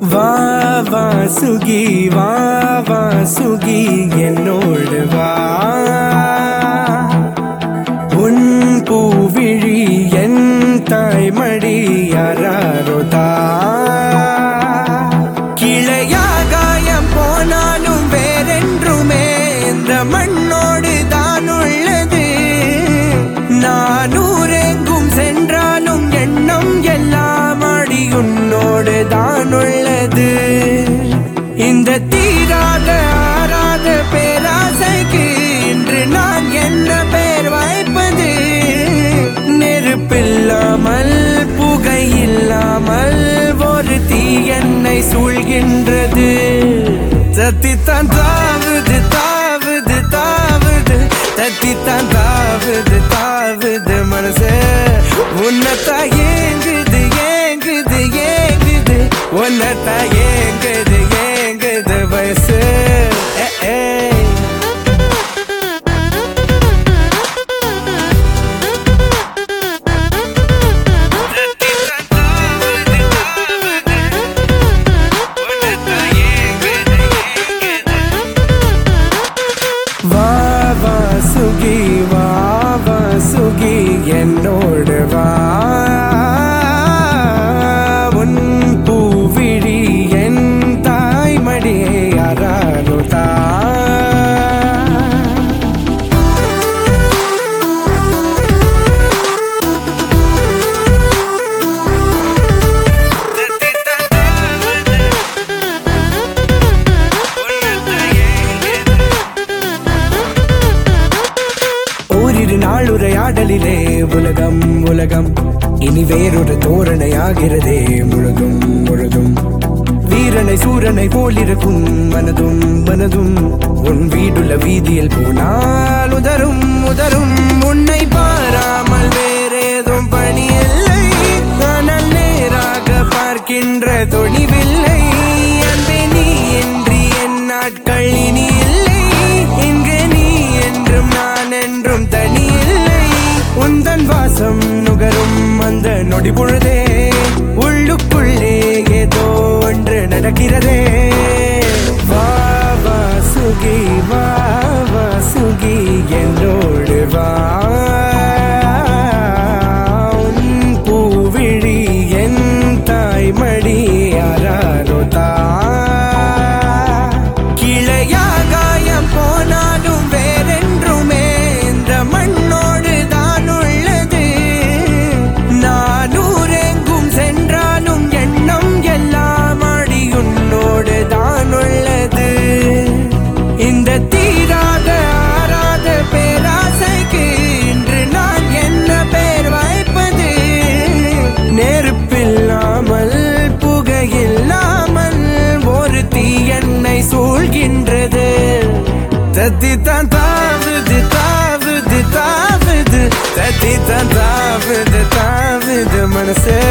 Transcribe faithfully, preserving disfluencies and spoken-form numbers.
வா வா சுகி வா வா சுகி என்னோடு வா உன் பூவிழி என் தாய்மடி யாரோதா கிளையாகாயம் போனாலும் வேறென்றுமே இந்த மண்ணோடு தான் உள்ளது. நானூரெங்கும் சென்றாலும் எண்ணம் எல்லாம் அடி உன்னோடு தான் உள்ளது. இந்த தீராத ஆறாத பேராசைக்கு இன்று நான் என்ன பேர் வைப்பது? நெருப்பில்லாமல் புகை இல்லாமல் ஒரு தீ என்னை சூழ்கின்றது. தத்தித்தான் தாவுது தாவுது தாவுது தத்தித்தான் தாவுது தாவுது மனசு உன்னத்தா ஏங்குது ஏங்குது ஏங்குது உன்னத்தா ஏங்குது ஏங்குது வயசு. வா வா சுகி வா வா சுகி என்னோடு வா உன் பூவிழி என் தாய்மடியை யாரோதா ஓரிரு நாளுரையாடலிலே உலகம் உலகம் இனி வேறொரு தோரணையாகிறதே முழுதும் முழுதும். வீரனை சூரனை போலிருக்கும் மனதும் மனதும் உன் வீடுள்ள வீதியில் போனால் உதரும் உதரும். உன்னை பாராமல் வேறேதும் பணி இல்லை, ஆனால் நேராக பார்க்கின்ற துணிவில்லை. அன்பே நீ இன்றி என் நாட்கள் இனி இல்லை, இங்கே நீ என்றும் நான் என்றும் தனி இல்லை. உந்தன் வாசம் நுகரும் அந்த நொடி பொழுதே உள்ளுக்குள்ளே ஏதோ ஒன்று நடக்கிறதே. வா வா சுகி வா வா சுகி என்னோடு வா உன் பூவிழி என் தாய்மடி யாரோதா கிளையாகாயம் போனாலும் வேறென்றுமே இந்த மண்ணோடு தான் உள்ளது. நானூரெங்கும் சென்றாலும் எண்ணம் எல்லாம் அடி உன்னோடு தான் உள்ளது. இந்த தீராத ஆறாத பேராசைக்கு இன்று நான் என்ன பேர் வைப்பது? நெருப்பில்லாமல் புகையில்லாமல் ஒரு தீ என்னை சூழ்கின்றது. தத்தித்தான் தாவுது தாவுது தாவுது தத்தித்தான் தாவுது தாவுது மனசே